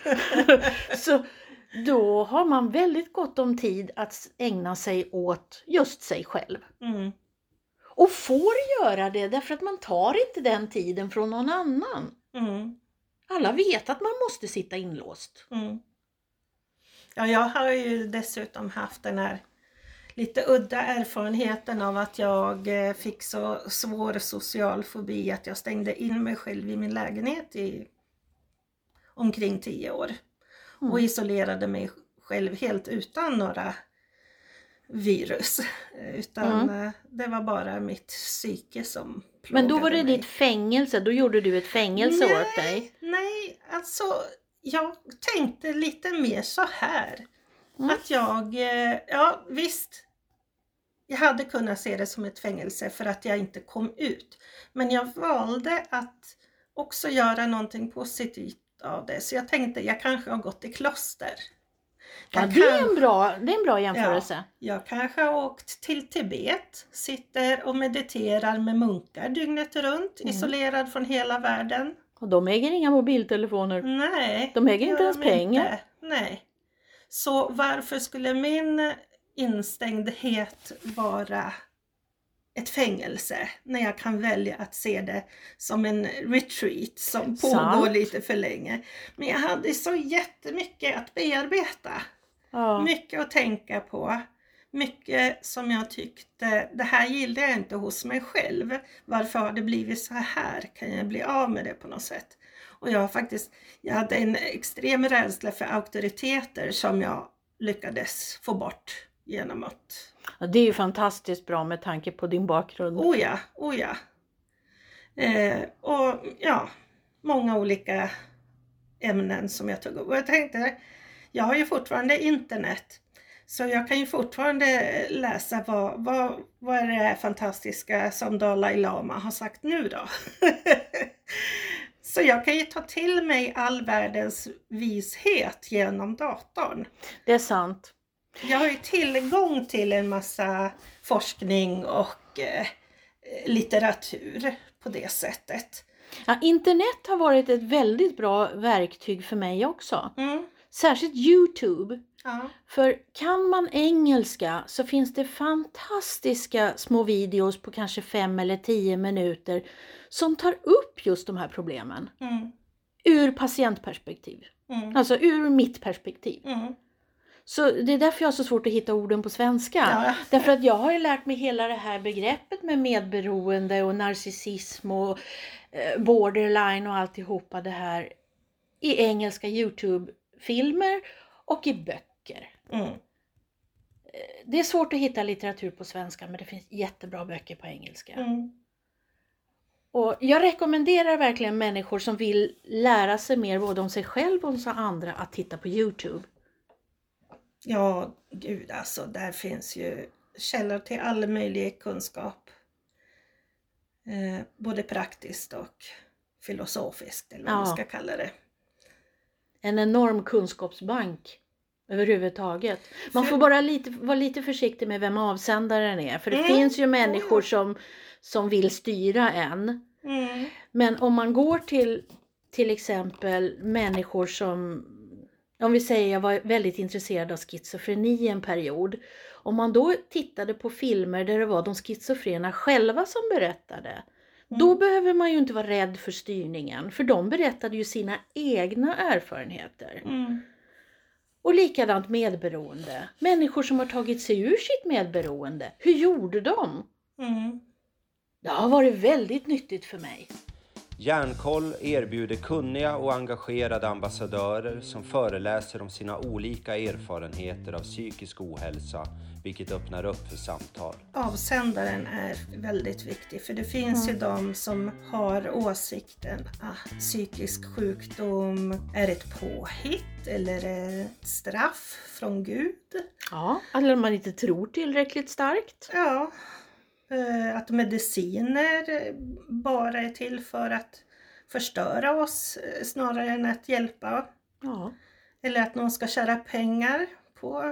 Så då har man väldigt gott om tid att ägna sig åt just sig själv. Och får göra det därför att man tar inte den tiden från någon annan. Alla vet att man måste sitta inlåst. Ja, jag har ju dessutom haft den här lite udda erfarenheten av att jag fick så svår social fobi att jag stängde in mig själv i min lägenhet i omkring 10 år. Och isolerade mig själv helt utan några virus. Utan det var bara mitt psyke som plågade Men då var det mig. ditt fängelse, då gjorde du ett fängelse åt dig? Nej, alltså jag tänkte lite mer så här. Att ja visst, jag hade kunnat se det som ett fängelse för att jag inte kom ut. Men jag valde att också göra någonting positivt av det. Så jag tänkte, jag kanske har gått i kloster. Ja, det är en bra jämförelse. Ja, jag kanske har åkt till Tibet, sitter och mediterar med munkar dygnet runt, isolerad från hela världen. Och de äger inga mobiltelefoner. Nej. De äger inte ens pengar. Inte. Nej. Så varför skulle min instängdhet vara ett fängelse när jag kan välja att se det som en retreat som pågår lite för länge. Men jag hade så jättemycket att bearbeta. Ja. Mycket att tänka på. Mycket som jag tyckte, det här gillar jag inte hos mig själv. Varför har det blivit så här? Kan jag bli av med det på något sätt? Och jag hade en extrem rädsla för auktoriteter som jag lyckades få bort genom att... Ja, det är ju fantastiskt bra med tanke på din bakgrund. Oh ja. Och ja, många olika ämnen som jag tog upp. Och jag tänkte, jag har ju fortfarande internet. Så jag kan ju fortfarande läsa vad är det här fantastiska som Dalai Lama har sagt nu då. Så jag kan ju ta till mig all världens vishet genom datorn. Det är sant. Jag har ju tillgång till en massa forskning och litteratur på det sättet. Ja, internet har varit ett väldigt bra verktyg för mig också. Särskilt YouTube. Ja. För kan man engelska så finns det fantastiska små videos på kanske 5 eller 10 minuter som tar upp just de här problemen. Ur patientperspektiv. Alltså ur mitt perspektiv. Så det är därför jag har så svårt att hitta orden på svenska. Ja. Därför att jag har ju lärt mig hela det här begreppet med medberoende och narcissism och borderline och alltihopa det här i engelska YouTube-filmer och i böcker. Det är svårt att hitta litteratur på svenska, men det finns jättebra böcker på engelska. Och jag rekommenderar verkligen människor som vill lära sig mer både om sig själv och om andra att titta på YouTube. Ja, gud alltså, där finns ju källor till all möjlig kunskap. Både praktiskt och filosofiskt, eller vad man ska kalla det. En enorm kunskapsbank överhuvudtaget. Man får bara vara lite försiktig med vem avsändaren är. För det finns ju människor som vill styra en. Men om man går till exempel människor som... Om vi säger jag var väldigt intresserad av schizofreni en period. Om man då tittade på filmer där det var de schizofrena själva som berättade. Då behöver man ju inte vara rädd för styrningen. För de berättade ju sina egna erfarenheter. Och likadant medberoende. Människor som har tagit sig ur sitt medberoende. Hur gjorde de? Det har varit väldigt nyttigt för mig. Hjärnkoll erbjuder kunniga och engagerade ambassadörer som föreläser om sina olika erfarenheter av psykisk ohälsa, vilket öppnar upp för samtal. Avsändaren är väldigt viktig, för det finns ju de som har åsikten att psykisk sjukdom är ett påhitt eller ett straff från Gud. Ja, eller man inte tror tillräckligt starkt. Ja. Att mediciner bara är till för att förstöra oss snarare än att hjälpa. Ja. Eller att någon ska tjäna pengar på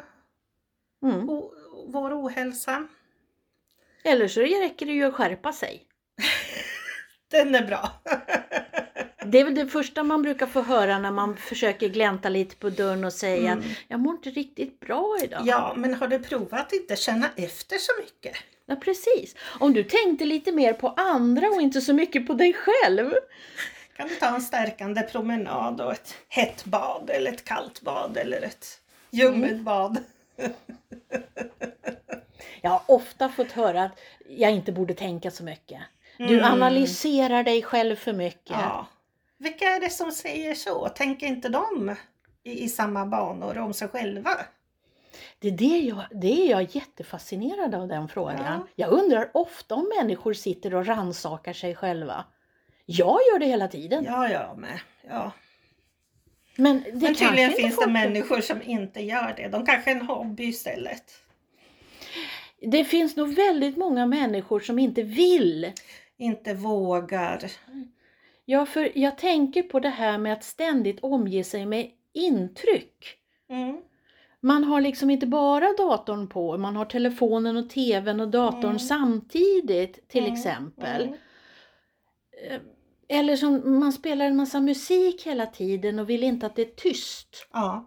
vår ohälsa. Eller så räcker det ju att skärpa sig. Den är bra. Det är väl det första man brukar få höra när man försöker glänta lite på dörren och säga jag mår inte riktigt bra idag. Ja, men har du provat att inte känna efter så mycket? Ja, precis. Om du tänkte lite mer på andra och inte så mycket på dig själv. Kan du ta en stärkande promenad och ett hett bad eller ett kallt bad eller ett ljummet bad? Jag har ofta fått höra att jag inte borde tänka så mycket. Du analyserar dig själv för mycket. Ja. Vilka är det som säger så? Tänker inte de i samma banor om sig själva? Det är jag jättefascinerad av den frågan. Ja. Jag undrar ofta om människor sitter och rannsakar sig själva. Jag gör det hela tiden. Ja, jag med. Ja. Men tydligen finns det människor som inte gör det. De kanske är en hobby istället. Det finns nog väldigt många människor som inte vill. Inte vågar. Ja, för jag tänker på det här med att ständigt omge sig med intryck. Man har liksom inte bara datorn på, man har telefonen och tvn och datorn samtidigt till exempel. Eller som man spelar en massa musik hela tiden och vill inte att det är tyst. Ja.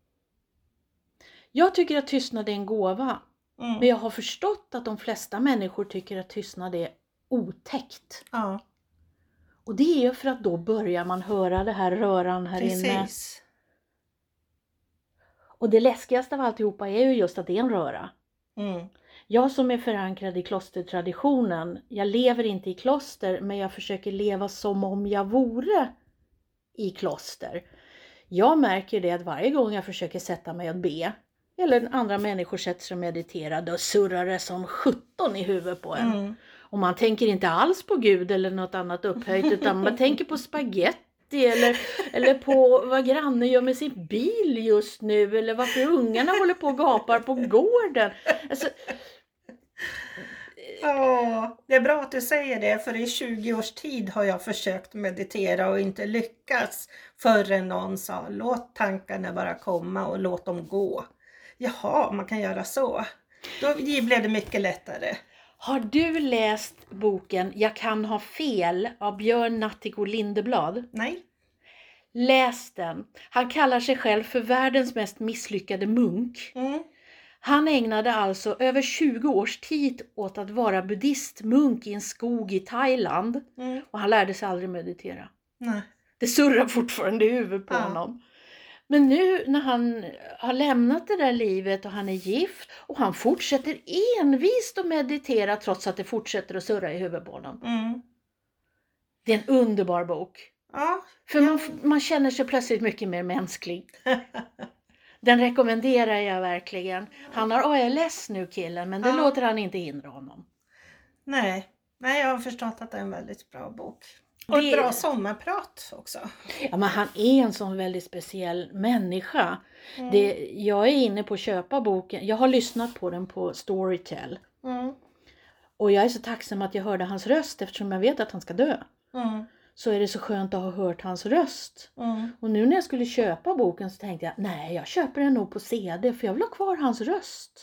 Jag tycker att tystnad är en gåva. Men jag har förstått att de flesta människor tycker att tystnad är otäckt. Ja. Och det är för att då börjar man höra det här röran här inne. Precis. Och det läskigaste av alltihopa är ju just att det är en röra. Jag som är förankrad i klostertraditionen, jag lever inte i kloster men jag försöker leva som om jag vore i kloster. Jag märker det att varje gång jag försöker sätta mig och be, eller andra människor sätter sig och mediterar, då surrar det som 17 i huvudet på en. Och man tänker inte alls på Gud eller något annat upphöjt, utan man tänker på spaghetti eller på vad grannen gör med sin bil just nu, eller varför ungarna håller på och gapar på gården. Alltså, det är bra att du säger det, för i 20 års tid har jag försökt meditera och inte lyckats förrän någon sa låt tankarna bara komma och låt dem gå. Jaha, man kan göra så. Då blev det mycket lättare. Har du läst boken Jag kan ha fel av Björn Natthiko Lindeblad? Nej. Läs den. Han kallar sig själv för världens mest misslyckade munk. Han ägnade alltså över 20 års tid åt att vara buddhistmunk i en skog i Thailand. Och han lärde sig aldrig meditera. Nej. Det surrar fortfarande i huvudet på honom. Men nu när han har lämnat det där livet och han är gift och han fortsätter envist att meditera trots att det fortsätter att surra i huvudet på honom. Det är en underbar bok. Ja. För man känner sig plötsligt mycket mer mänsklig. Den rekommenderar jag verkligen. Han har ALS nu killen, men det låter han inte hindra honom. Nej, jag har förstått att det är en väldigt bra bok. Och ett bra sommarprat också. Ja, men han är en sån väldigt speciell människa. Jag är inne på att köpa boken. Jag har lyssnat på den på Storytel. Och jag är så tacksam att jag hörde hans röst eftersom jag vet att han ska dö. Så är det så skönt att ha hört hans röst. Och nu när jag skulle köpa boken så tänkte jag, nej jag köper den nog på CD för jag vill ha kvar hans röst.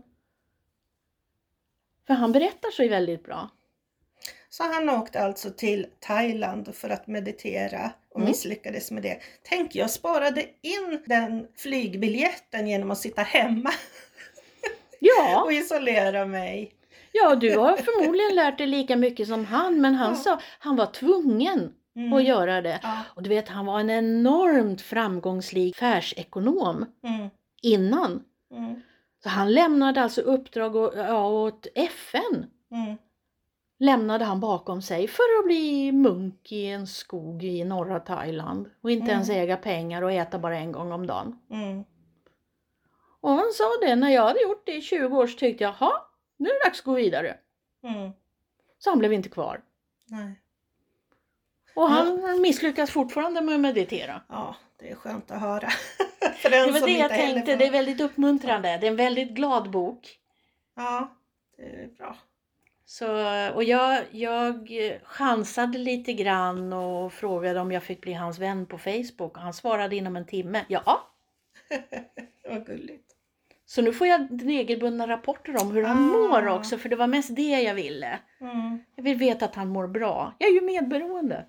För han berättar så väldigt bra. Så han åkte alltså till Thailand för att meditera och misslyckades med det. Tänk, jag sparade in den flygbiljetten genom att sitta hemma och isolera mig. Ja, du har förmodligen lärt dig lika mycket som han, men han sa han var tvungen att göra det. Och du vet, han var en enormt framgångsrik affärsekonom innan. Så han lämnade alltså uppdrag åt FN. Lämnade han bakom sig för att bli munk i en skog i norra Thailand. Och inte ens äga pengar och äta bara en gång om dagen. Och han sa det, när jag hade gjort det i 20 år så tyckte jag, nu är det dags att gå vidare. Så han blev inte kvar. Nej. Och han misslyckas fortfarande med att meditera. Ja, det är skönt att höra. För det var det jag tänkte, det är väldigt uppmuntrande. Det är en väldigt glad bok. Ja, det är bra. Så, och jag chansade lite grann och frågade om jag fick bli hans vän på Facebook. Och han svarade inom en timme. Ja. Vad gulligt. Så nu får jag regelbundna rapporter om hur han mår också. För det var mest det jag ville. Jag vill veta att han mår bra. Jag är ju medberoende.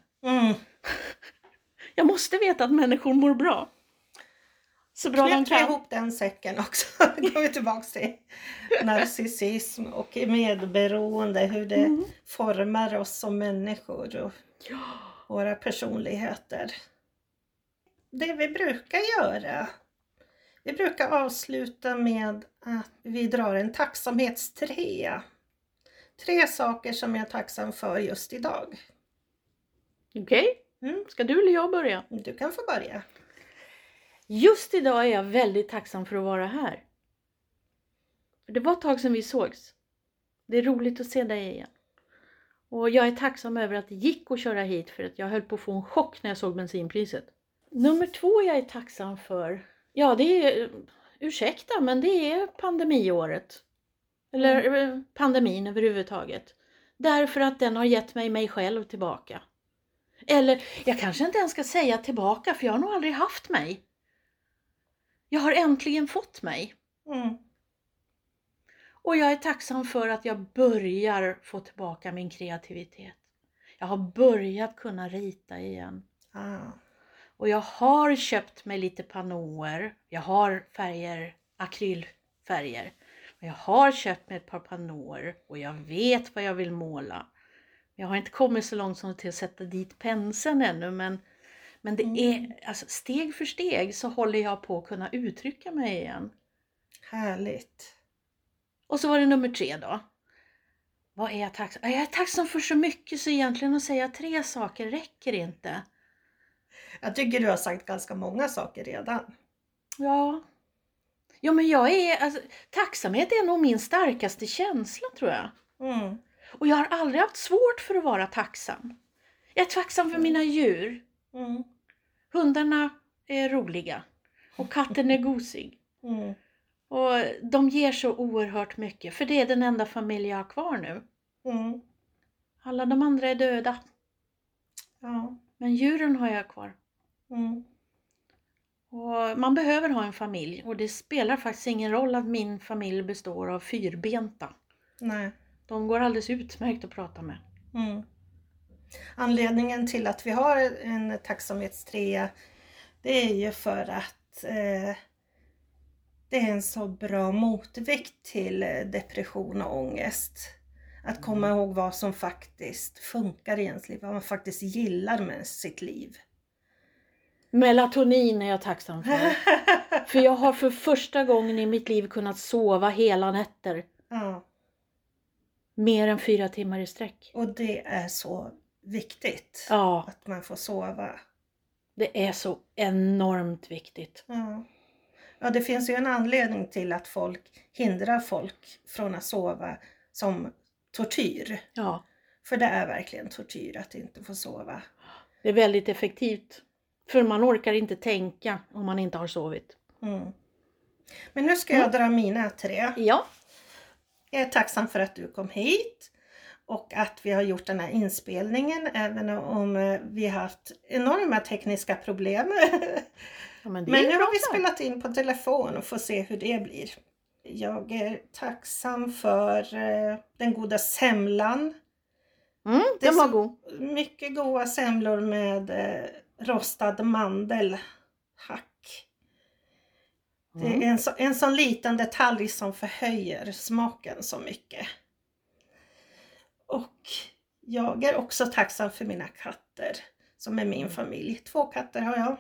Jag måste veta att människor mår bra. Så bra de kan. Ihop den säcken också. Då går vi tillbaka till narcissism och medberoende. Hur det formar oss som människor och våra personligheter. Det vi brukar göra Vi brukar avsluta med att vi drar en tacksamhetstrea. 3 saker som jag är tacksam för just idag. Okej. Ska du eller jag börja? Du kan få börja. Just idag är jag väldigt tacksam för att vara här. För det var ett tag sedan vi sågs. Det är roligt att se dig igen. Och jag är tacksam över att det gick att köra hit för att jag höll på att få en chock när jag såg bensinpriset. Nummer 2 jag är tacksam för. Ja, det är, ursäkta, men det är pandemiåret. Eller pandemin överhuvudtaget. Därför att den har gett mig själv tillbaka. Eller jag kanske inte ens ska säga tillbaka, för jag har nog aldrig haft mig. Jag har äntligen fått mig. Och jag är tacksam för att jag börjar få tillbaka min kreativitet. Jag har börjat kunna rita igen. Och jag har köpt mig lite panoer. Jag har färger, akrylfärger. Jag har köpt mig ett par panoer och jag vet vad jag vill måla. Jag har inte kommit så långt som till att sätta dit penseln ännu, men det är alltså, steg för steg så håller jag på att kunna uttrycka mig igen. Härligt. Och så var det nummer 3 då. Vad är jag tacksam? Jag är tacksam för så mycket så egentligen att säga 3 saker räcker inte. Jag tycker du har sagt ganska många saker redan. Ja. Jo, men jag är, alltså, tacksamhet är nog min starkaste känsla, tror jag. Och jag har aldrig haft svårt för att vara tacksam. Jag är tacksam för mina djur. Hundarna är roliga. Och katten är gosig. Och de ger så oerhört mycket. För det är den enda familj jag har kvar nu. Alla de andra är döda. Ja. Men djuren har jag kvar. Och man behöver ha en familj. Och det spelar faktiskt ingen roll att min familj består av 4-benta. Nej. De går alldeles utmärkt att prata med. Anledningen till att vi har en tacksamhetstrea, det är ju för att det är en så bra motvikt till depression och ångest. Att komma ihåg vad som faktiskt funkar i ens liv, vad man faktiskt gillar med sitt liv. Melatonin är jag tacksam för. För jag har för första gången i mitt liv kunnat sova hela nätter. Ja. Mer än 4 timmar i sträck. Och det är så viktigt. Ja. Att man får sova. Det är så enormt viktigt. Ja, det finns ju en anledning till att folk hindrar folk från att sova som tortyr. Ja. För det är verkligen tortyr att inte få sova. Det är väldigt effektivt. För man orkar inte tänka om man inte har sovit. Men nu ska jag dra mina 3. Ja. Jag är tacksam för att du kom hit. Och att vi har gjort den här inspelningen. Även om vi har haft enorma tekniska problem. Ja, men nu har vi spelat in på telefon och får se hur det blir. Jag är tacksam för den goda semlan. Den var god. Mycket goda semlor med rostad mandelhack. Det är en sån liten detalj som förhöjer smaken så mycket. Och jag är också tacksam för mina katter som är min familj. 2 katter har jag.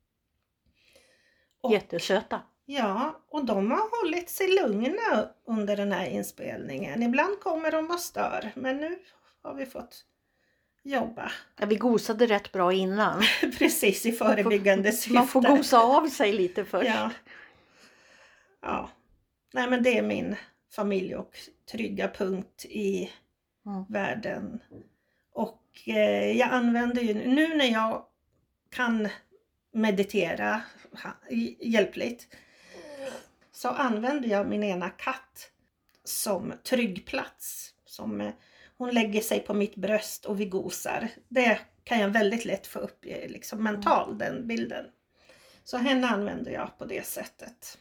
Och, jättesöta. Ja, och de har hållit sig lugna under den här inspelningen. Ibland kommer de och stör, men nu har vi fått jobba. Ja, vi gosade rätt bra innan. Precis, i förebyggande syfte. Man får gosa av sig lite först. Ja. Nej, men det är min familj och trygga punkt i världen. Och jag använder ju nu när jag kan meditera hjälpligt, så använder jag min ena katt som trygg plats. Hon lägger sig på mitt bröst och vi gosar. Det kan jag väldigt lätt få upp liksom mentalt, den bilden. Så henne använder jag på det sättet.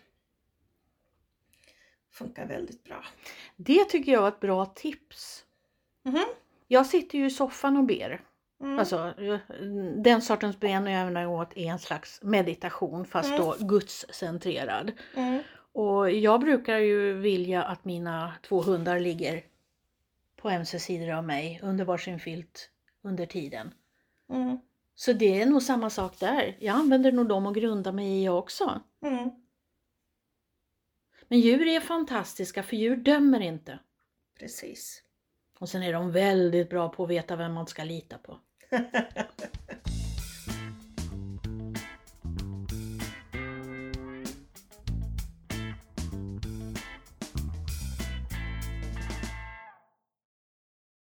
Funkar väldigt bra. Det tycker jag var ett bra tips. Jag sitter ju i soffan och ber. Alltså den sortens ben jag ägnar åt är en slags meditation, fast då gudscentrerad. Och jag brukar ju vilja att mina 2 hundar ligger på ömse sidor av mig under varsin filt under tiden. Så det är nog samma sak där. Jag använder nog dem och grundar mig i också. Men djur är fantastiska för djur dömer inte. Precis. Och sen är de väldigt bra på att veta vem man ska lita på.